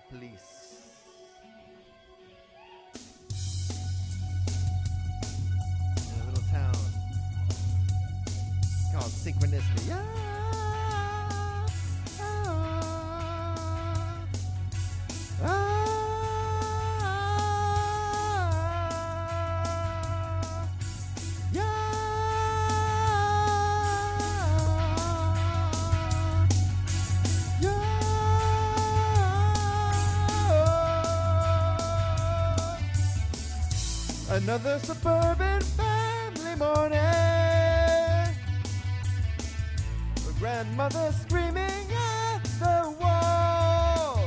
Police. In a little town called Synchronicity. Yeah. Another suburban family morning. A grandmother screaming at the wall.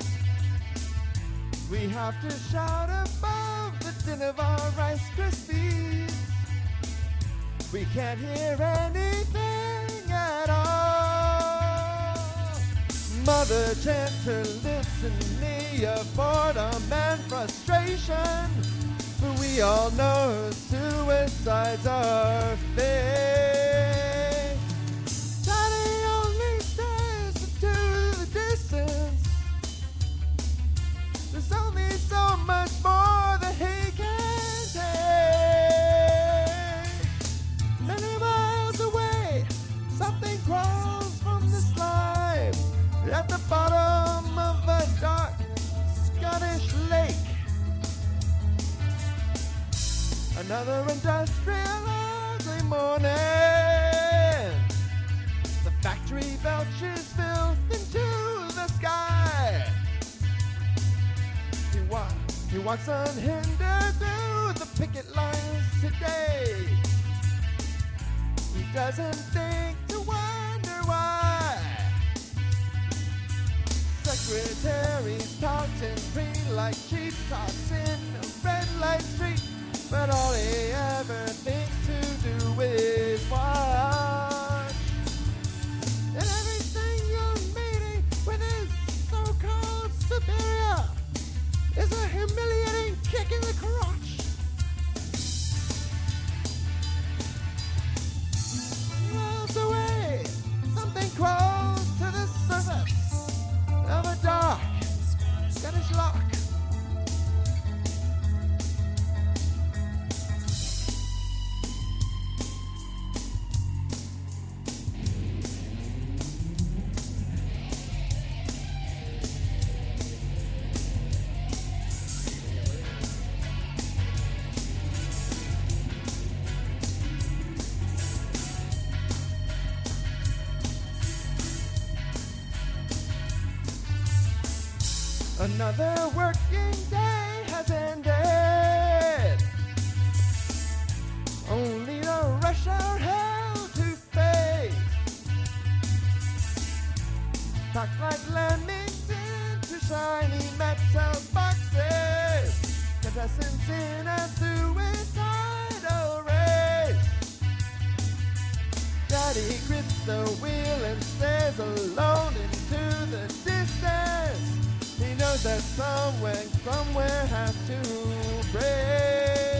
We have to shout above the din of our Rice Krispies. We can't hear anything at all. Mother chants her litany of boredom and frustration. But we all know suicides are fake. Daddy only stares into the distance. There's only so much more that he can take. Many miles away, something crawls from the slime at the bottom of a dark Scottish lake. Another industrial ugly morning. The factory belches filth into the sky. He walks unhindered through the picket lines today. He doesn't think to wonder why. Secretaries talk and preen like cheap talks in a red light street. But all he ever thinks to do is watch. And everything you're meeting with his so-called superior is a humiliating kick in the crotch. Miles away, something crawls to the surface of a dark Scottish loch. Another working day has ended. Only the rush hour hell to face. Packed like lemmings into shiny metal boxes. Contestants in a suicidal race. Daddy grips the wheel and stares alone into the distance. He knows that somewhere has to break.